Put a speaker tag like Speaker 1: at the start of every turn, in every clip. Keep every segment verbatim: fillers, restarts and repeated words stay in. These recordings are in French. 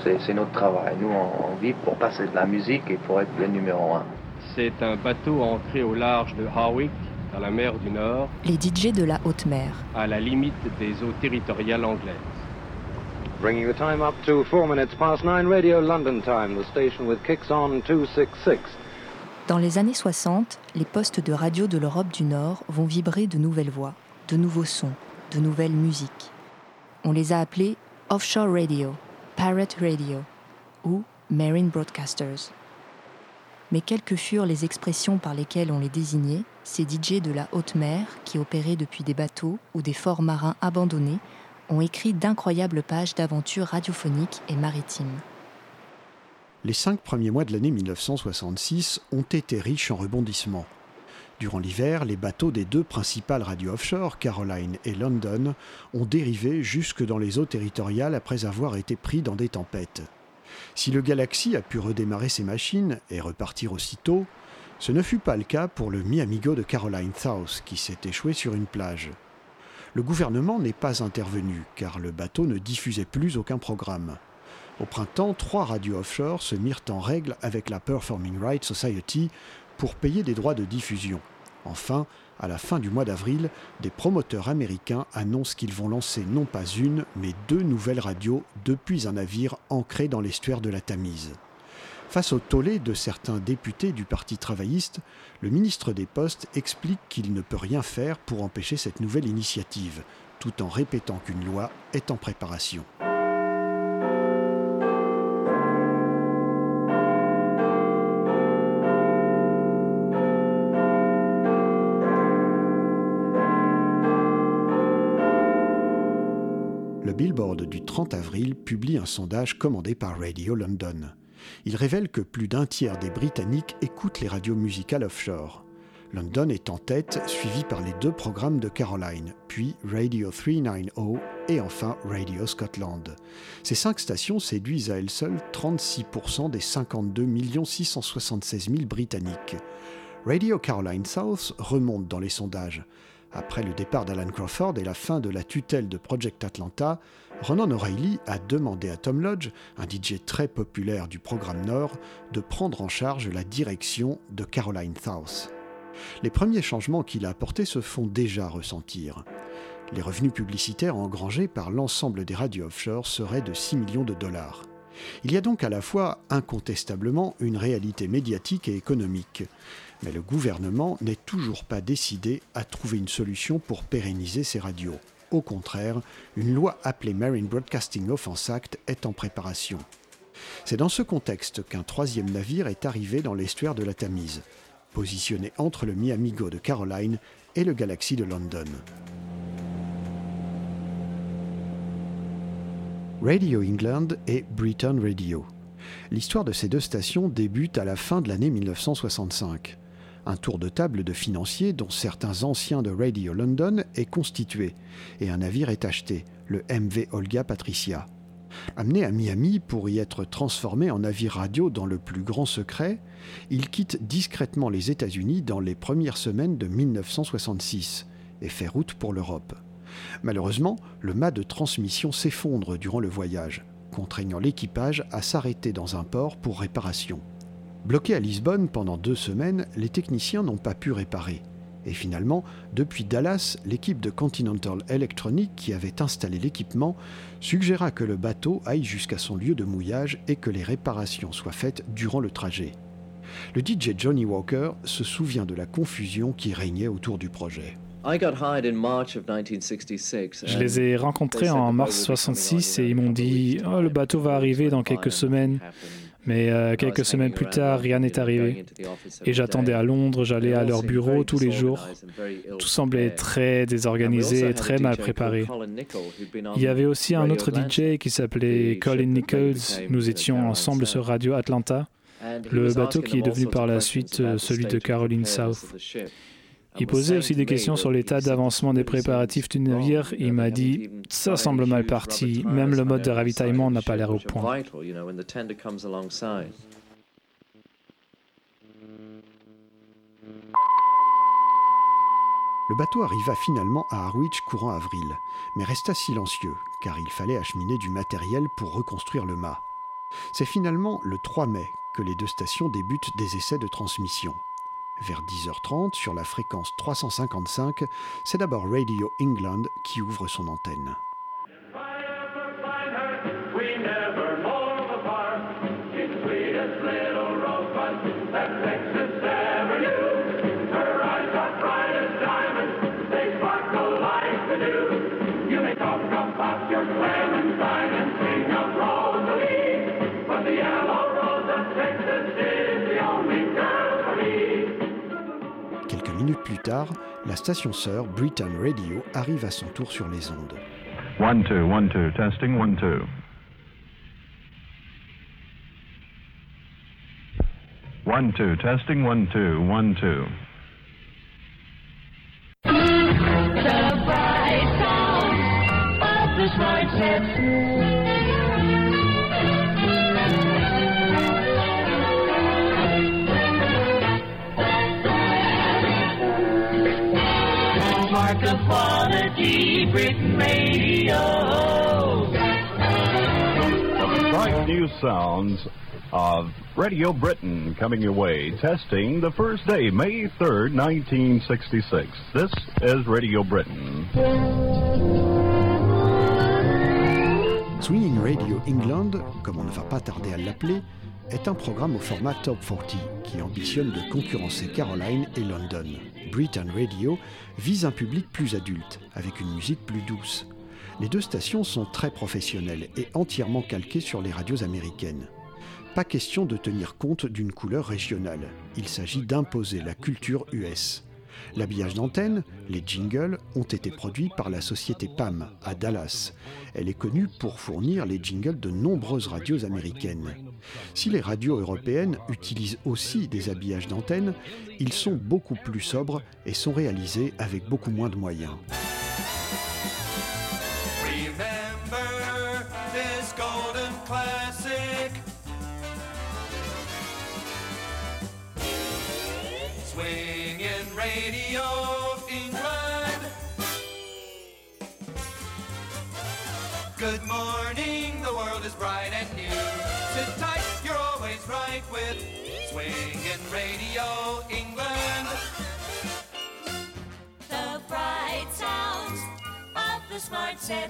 Speaker 1: c'est, c'est notre travail. Nous, on, on vit pour passer de la musique et pour être le numéro un.
Speaker 2: C'est un bateau ancré au large de Harwich, dans la mer du Nord.
Speaker 3: Les D J de la haute mer.
Speaker 2: À la limite des eaux territoriales anglaises.
Speaker 4: Bringing the time up to four minutes past nine, Radio London time, the station with kicks on two sixty-six.
Speaker 3: Dans les années soixante, les postes de radio de l'Europe du Nord vont vibrer de nouvelles voix, de nouveaux sons, de nouvelles musiques. On les a appelés Offshore Radio, Pirate Radio ou Marine Broadcasters. Mais quelles que furent les expressions par lesquelles on les désignait, ces D J de la haute mer, qui opéraient depuis des bateaux ou des forts marins abandonnés, ont écrit d'incroyables pages d'aventures radiophoniques et maritimes.
Speaker 5: Les cinq premiers mois de l'année dix-neuf cent soixante-six ont été riches en rebondissements. Durant l'hiver, les bateaux des deux principales radios offshore, Caroline et London, ont dérivé jusque dans les eaux territoriales après avoir été pris dans des tempêtes. Si le Galaxy a pu redémarrer ses machines et repartir aussitôt, ce ne fut pas le cas pour le Mi Amigo de Caroline South, qui s'est échoué sur une plage. Le gouvernement n'est pas intervenu, car le bateau ne diffusait plus aucun programme. Au printemps, trois radios offshore se mirent en règle avec la Performing Rights Society pour payer des droits de diffusion. Enfin, à la fin du mois d'avril, des promoteurs américains annoncent qu'ils vont lancer non pas une, mais deux nouvelles radios depuis un navire ancré dans l'estuaire de la Tamise. Face au tollé de certains députés du Parti travailliste, le ministre des Postes explique qu'il ne peut rien faire pour empêcher cette nouvelle initiative, tout en répétant qu'une loi est en préparation. Le Billboard du trente avril publie un sondage commandé par Radio London. Il révèle que plus d'un tiers des Britanniques écoutent les radios musicales offshore. London est en tête, suivi par les deux programmes de Caroline, puis Radio trois cent quatre-vingt-dix et enfin Radio Scotland. Ces cinq stations séduisent à elles seules trente-six pour cent des cinquante-deux millions six cent soixante-seize mille Britanniques. Radio Caroline South remonte dans les sondages. Après le départ d'Alan Crawford et la fin de la tutelle de Project Atlanta, Ronan O'Reilly a demandé à Tom Lodge, un D J très populaire du programme Nord, de prendre en charge la direction de Caroline South. Les premiers changements qu'il a apportés se font déjà ressentir. Les revenus publicitaires engrangés par l'ensemble des radios offshore seraient de six millions de dollars. Il y a donc à la fois incontestablement une réalité médiatique et économique. Mais le gouvernement n'est toujours pas décidé à trouver une solution pour pérenniser ces radios. Au contraire, une loi appelée Marine Broadcasting Offense Act est en préparation. C'est dans ce contexte qu'un troisième navire est arrivé dans l'estuaire de la Tamise, positionné entre le Mi Amigo de Caroline et le Galaxy de London. Radio England et Britain Radio. L'histoire de ces deux stations débute à la fin de l'année dix-neuf cent soixante-cinq. Un tour de table de financiers, dont certains anciens de Radio London, est constitué et un navire est acheté, le M V Olga Patricia. Amené à Miami pour y être transformé en navire radio dans le plus grand secret, il quitte discrètement les États-Unis dans les premières semaines de dix-neuf cent soixante-six et fait route pour l'Europe. Malheureusement, le mât de transmission s'effondre durant le voyage, contraignant l'équipage à s'arrêter dans un port pour réparation. Bloqués à Lisbonne pendant deux semaines, les techniciens n'ont pas pu réparer. Et finalement, depuis Dallas, l'équipe de Continental Electronic qui avait installé l'équipement suggéra que le bateau aille jusqu'à son lieu de mouillage et que les réparations soient faites durant le trajet. Le D J Johnny Walker se souvient de la confusion qui régnait autour du projet.
Speaker 6: Je les ai rencontrés en mars soixante-six et ils m'ont dit oh, « le bateau va arriver dans quelques semaines ». Mais euh, quelques semaines plus tard, rien n'est arrivé. Et j'attendais à Londres, j'allais à leur bureau tous les jours. Tout semblait très désorganisé et très mal préparé. Il y avait aussi un autre D J qui s'appelait Colin Nichols. Nous étions ensemble sur Radio Atlanta, le bateau qui est devenu par la suite euh, celui de Caroline South. Il posait aussi des questions sur l'état d'avancement des préparatifs du navire. Il m'a dit « ça semble mal parti, même le mode de ravitaillement n'a pas l'air au point ».
Speaker 5: Le bateau arriva finalement à Harwich courant avril, mais resta silencieux, car il fallait acheminer du matériel pour reconstruire le mât. C'est finalement le trois mai que les deux stations débutent des essais de transmission. Vers dix heures trente, sur la fréquence trois cent cinquante-cinq, c'est d'abord Radio England qui ouvre son antenne. Quelques minutes plus tard, la station sœur Britain Radio arrive à son tour sur les ondes.
Speaker 7: One, two, one, two, testing, one, two. One, two, testing, one, two, one, two.
Speaker 8: The bright sound of the smart set. Mark of quality, Britain Radio.
Speaker 7: The bright new sounds of Radio Britain coming your way, testing the first day, May third, nineteen sixty-six. This is Radio Britain.
Speaker 5: Swinging Radio England, comme on ne va pas tarder à l'appeler, est un programme au format Top quarante qui ambitionne de concurrencer Caroline et London. Britain Radio vise un public plus adulte, avec une musique plus douce. Les deux stations sont très professionnelles et entièrement calquées sur les radios américaines. Pas question de tenir compte d'une couleur régionale, il s'agit d'imposer la culture U S. L'habillage d'antenne, les jingles, ont été produits par la société P A M à Dallas. Elle est connue pour fournir les jingles de nombreuses radios américaines. Si les radios européennes utilisent aussi des habillages d'antenne, ils sont beaucoup plus sobres et sont réalisés avec beaucoup moins de moyens.
Speaker 9: Remember this golden classic. Swinging Radio England. Good morning, the world is bright and new. Sit tight, you're always right with Swinging Radio England.
Speaker 8: The bright sounds of the smart set.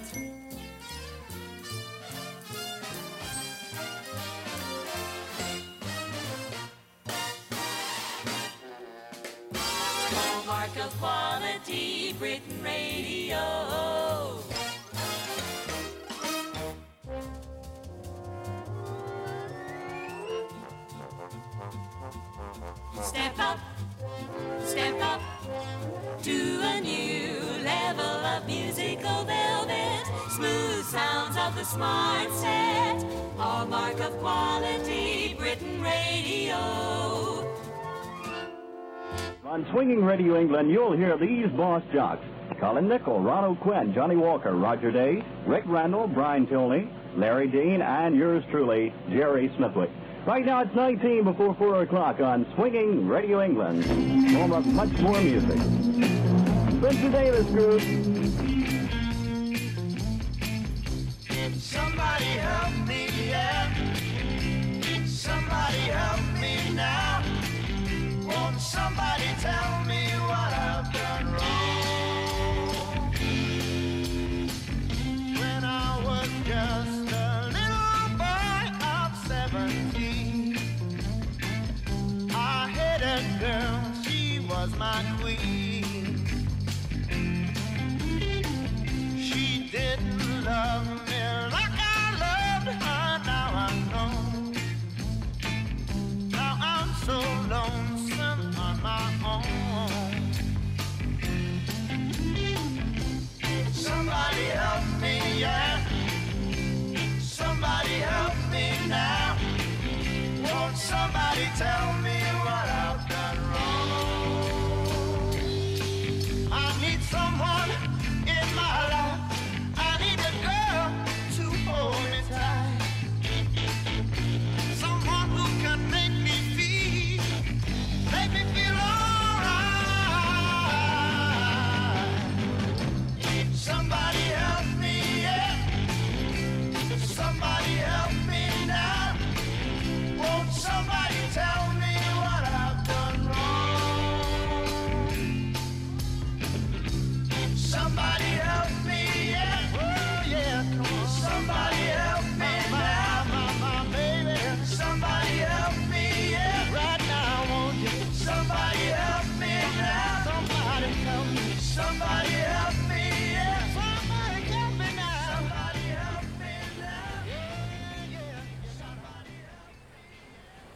Speaker 8: Hallmark of quality, Britain Radio. Step up, step up to a new level of musical velvet. Smooth sounds of the smart set. Hallmark of quality, Britain Radio.
Speaker 10: On Swinging Radio England, you'll hear these boss jocks: Colin Nickel, Ron O'Quinn, Johnny Walker, Roger Day, Rick Randall, Brian Tilney, Larry Dean, and yours truly, Jerry Smithwick. Right now it's nineteen before four o'clock on Swinging Radio England, home of much more music. Spencer Davis Group.
Speaker 9: Somebody help me, yeah. Somebody help me now. Won't somebody tell me what I've done wrong? When I was just a little boy of seventeen, I had a girl, she was my queen. She didn't love me like I loved her, now I know. Now I'm so lonesome on my own. Somebody help me, yeah. Somebody help me now. Won't somebody tell me what I've done wrong? I need someone in my life. I need a girl to hold me tight. Someone who can make me feel, make me feel alright. Somebody help me, yeah. Somebody help me now.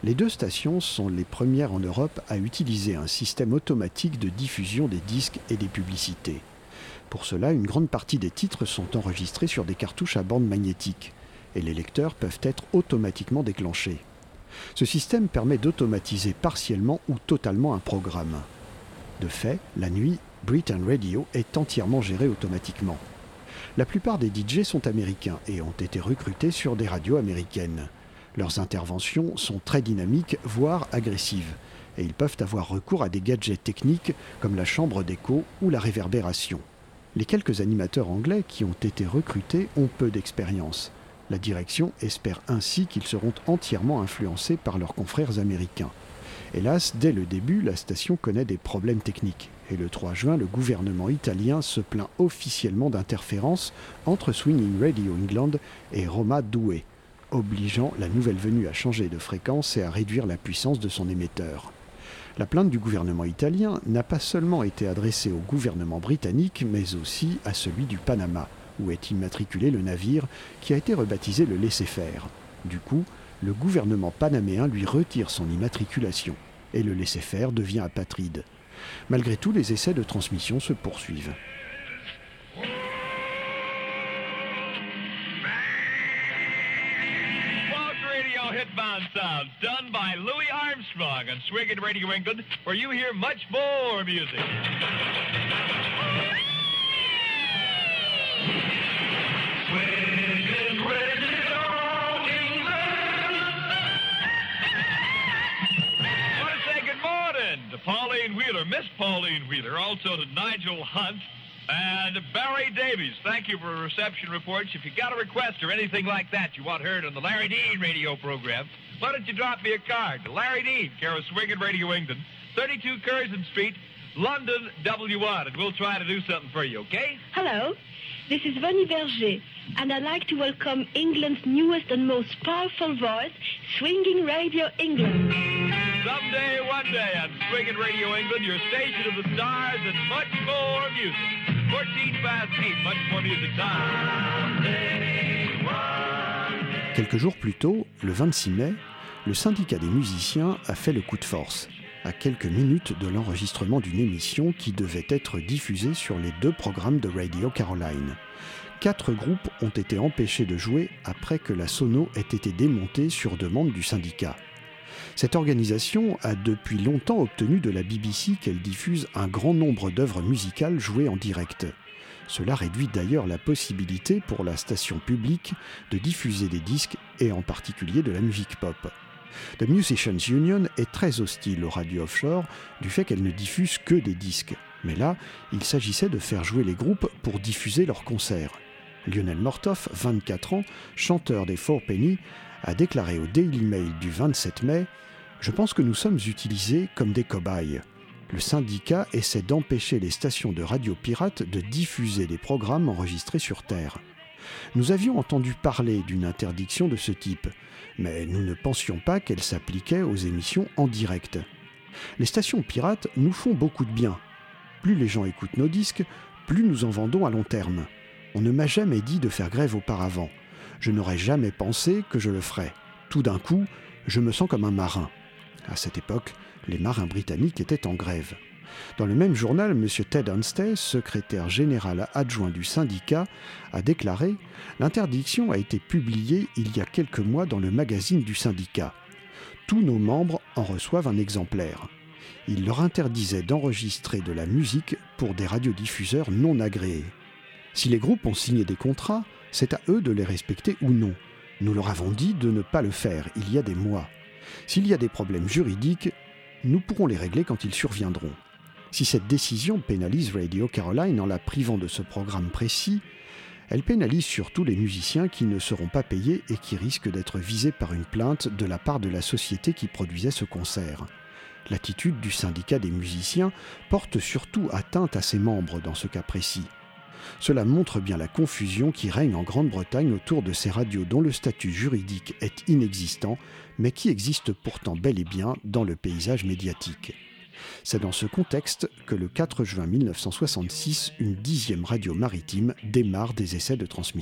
Speaker 5: Les deux stations sont les premières en Europe à utiliser un système automatique de diffusion des disques et des publicités. Pour cela, une grande partie des titres sont enregistrés sur des cartouches à bande magnétique, et les lecteurs peuvent être automatiquement déclenchés. Ce système permet d'automatiser partiellement ou totalement un programme. De fait, la nuit, Britain Radio est entièrement gérée automatiquement. La plupart des D J sont américains et ont été recrutés sur des radios américaines. Leurs interventions sont très dynamiques, voire agressives, et ils peuvent avoir recours à des gadgets techniques comme la chambre d'écho ou la réverbération. Les quelques animateurs anglais qui ont été recrutés ont peu d'expérience. La direction espère ainsi qu'ils seront entièrement influencés par leurs confrères américains. Hélas, dès le début, la station connaît des problèmes techniques. Et le trois juin, le gouvernement italien se plaint officiellement d'interférences entre Swinging Radio England et Roma Due, obligeant la nouvelle venue à changer de fréquence et à réduire la puissance de son émetteur. La plainte du gouvernement italien n'a pas seulement été adressée au gouvernement britannique, mais aussi à celui du Panama, où est immatriculé le navire, qui a été rebaptisé le laisser-faire. Du coup, le gouvernement panaméen lui retire son immatriculation, et le laisser-faire devient apatride. Malgré tout, les essais de transmission se poursuivent.
Speaker 11: Hitbound sounds done by Louis Armstrong on Swinging Radio England, where you hear much more music. Swinging Radio England. I want to say good morning to Pauline Wheeler, Miss Pauline Wheeler, also to Nigel Hunt and Barry Davies. Thank you for reception reports. If you got a request or anything like that you want heard on the Larry Dean radio program, why don't you drop me a card to Larry Dean, care of Swinging Radio England, thirty-two Curzon Street, London, W one, and we'll try to do something for you, okay?
Speaker 12: Hello, this is Vonnie Berger, and I'd like to welcome England's newest and most powerful voice, Swinging Radio England.
Speaker 11: Someday, one day, on Swinging Radio England, your station of the stars and much more music. fourteen past eight, much more music time.
Speaker 5: Quelques jours plus tôt, le vingt-six mai, le syndicat des musiciens a fait le coup de force, à quelques minutes de l'enregistrement d'une émission qui devait être diffusée sur les deux programmes de Radio Caroline. Quatre groupes ont été empêchés de jouer après que la sono ait été démontée sur demande du syndicat. Cette organisation a depuis longtemps obtenu de la B B C qu'elle diffuse un grand nombre d'œuvres musicales jouées en direct. Cela réduit d'ailleurs la possibilité pour la station publique de diffuser des disques et en particulier de la musique pop. The Musicians Union est très hostile aux radios offshore du fait qu'elle ne diffuse que des disques. Mais là, il s'agissait de faire jouer les groupes pour diffuser leurs concerts. Lionel Mortoff, vingt-quatre ans, chanteur des Four Penny, a déclaré au Daily Mail du vingt-sept mai « Je pense que nous sommes utilisés comme des cobayes. Le syndicat essaie d'empêcher les stations de radio pirates de diffuser des programmes enregistrés sur Terre. Nous avions entendu parler d'une interdiction de ce type, mais nous ne pensions pas qu'elle s'appliquait aux émissions en direct. Les stations pirates nous font beaucoup de bien. Plus les gens écoutent nos disques, plus nous en vendons à long terme. On ne m'a jamais dit de faire grève auparavant. Je n'aurais jamais pensé que je le ferais. Tout d'un coup, je me sens comme un marin. » À cette époque, les marins britanniques étaient en grève. Dans le même journal, M. Ted Hunstey, secrétaire général adjoint du syndicat, a déclaré « L'interdiction a été publiée il y a quelques mois dans le magazine du syndicat. Tous nos membres en reçoivent un exemplaire. Il leur interdisait d'enregistrer de la musique pour des radiodiffuseurs non agréés. Si les groupes ont signé des contrats, c'est à eux de les respecter ou non. Nous leur avons dit de ne pas le faire il y a des mois. S'il y a des problèmes juridiques, nous pourrons les régler quand ils surviendront. Si cette décision pénalise Radio Caroline en la privant de ce programme précis, elle pénalise surtout les musiciens qui ne seront pas payés et qui risquent d'être visés par une plainte de la part de la société qui produisait ce concert. L'attitude du syndicat des musiciens porte surtout atteinte à ses membres dans ce cas précis. Cela montre bien la confusion qui règne en Grande-Bretagne autour de ces radios dont le statut juridique est inexistant, mais qui existent pourtant bel et bien dans le paysage médiatique. C'est dans ce contexte que le quatre juin mille neuf cent soixante-six, une dixième radio maritime démarre des essais de transmission.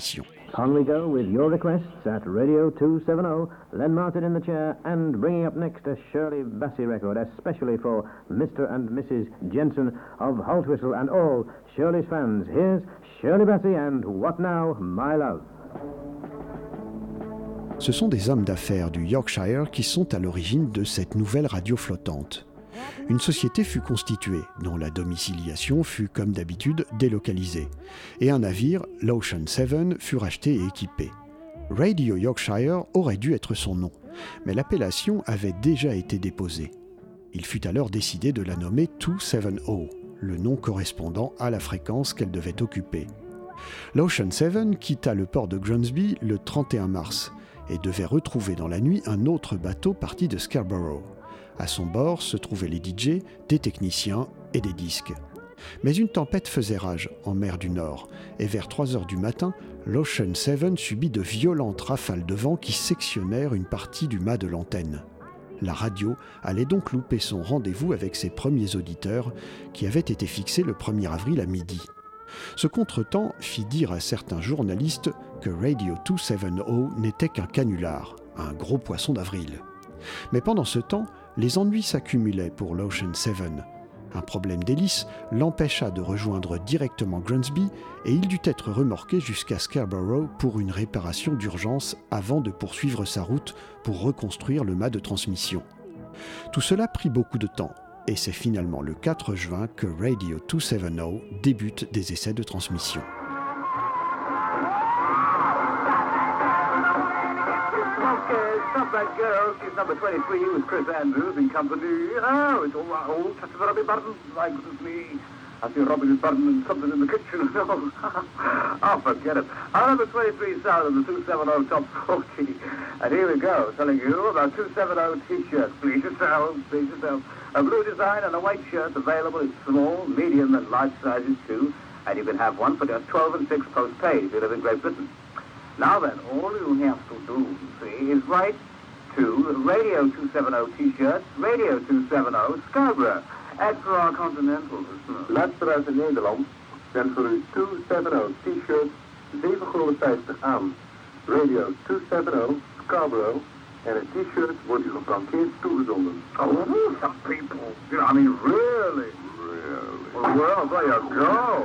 Speaker 4: On we go with your requests at Radio two seventy, Len Martin in the chair, and bringing up next a Shirley Bassey record, especially for Mister and Missus Jensen of Holtwhistle and all Shirley's fans. Here's Shirley Bassey and What Now, My Love.
Speaker 5: Ce sont des hommes d'affaires du Yorkshire qui sont à l'origine de cette nouvelle radio flottante. Une société fut constituée, dont la domiciliation fut comme d'habitude délocalisée, et un navire, l'Ocean Seven, fut racheté et équipé. Radio Yorkshire aurait dû être son nom, mais l'appellation avait déjà été déposée. Il fut alors décidé de la nommer deux cent soixante, le nom correspondant à la fréquence qu'elle devait occuper. L'Ocean Seven quitta le port de Grimsby le trente et un mars et devait retrouver dans la nuit un autre bateau parti de Scarborough. À son bord se trouvaient les D J, des techniciens et des disques. Mais une tempête faisait rage en mer du Nord, et vers trois heures du matin, l'Ocean Seven subit de violentes rafales de vent qui sectionnèrent une partie du mât de l'antenne. La radio allait donc louper son rendez-vous avec ses premiers auditeurs, qui avaient été fixés le premier avril à midi. Ce contretemps fit dire à certains journalistes que Radio deux cent soixante n'était qu'un canular, un gros poisson d'avril. Mais pendant ce temps, les ennuis s'accumulaient pour l'Ocean Seven. Un problème d'hélice l'empêcha de rejoindre directement Grimsby et il dut être remorqué jusqu'à Scarborough pour une réparation d'urgence avant de poursuivre sa route pour reconstruire le mât de transmission. Tout cela prit beaucoup de temps et c'est finalement le quatre juin que Radio deux cent soixante débute des essais de transmission.
Speaker 13: Stop that girl, she's number twenty-three with Chris Andrews in company. Oh, it's all right, oh, touch of a Robbie Burton. My goodness me. I see Robbie Burton and something in the kitchen. Oh, forget it. Oh, number twenty-three sound of the two seventy top forty. And here we go, telling you about two seventy t-shirts. Please yourselves, please yourselves. A blue design and a white shirt available in small, medium and large sizes too. And you can have one for just twelve and six post-paid if you live in Great Britain. Now then, all you have to do, you see, is write to Radio two seventy T-shirts, Radio two seventy Scarborough. Add for our continental listeners.
Speaker 14: Luisteraars uit Nederland, zijn voor u two seventy T-shirts zeven gulden vijftig aan. Radio two seventy Scarborough en een T-shirt wordt u gefrankeerd toegezonden.
Speaker 13: Oh, some people. You know, I mean, really? Really? Well, there you go.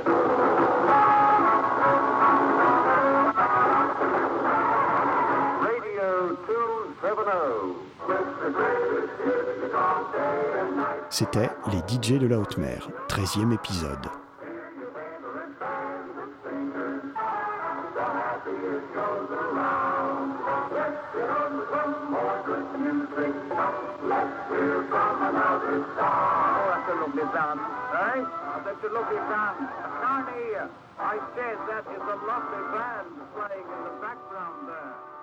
Speaker 5: C'était les D J de la haute mer, treizième épisode.
Speaker 13: I said that is a lovely band playing in the background there.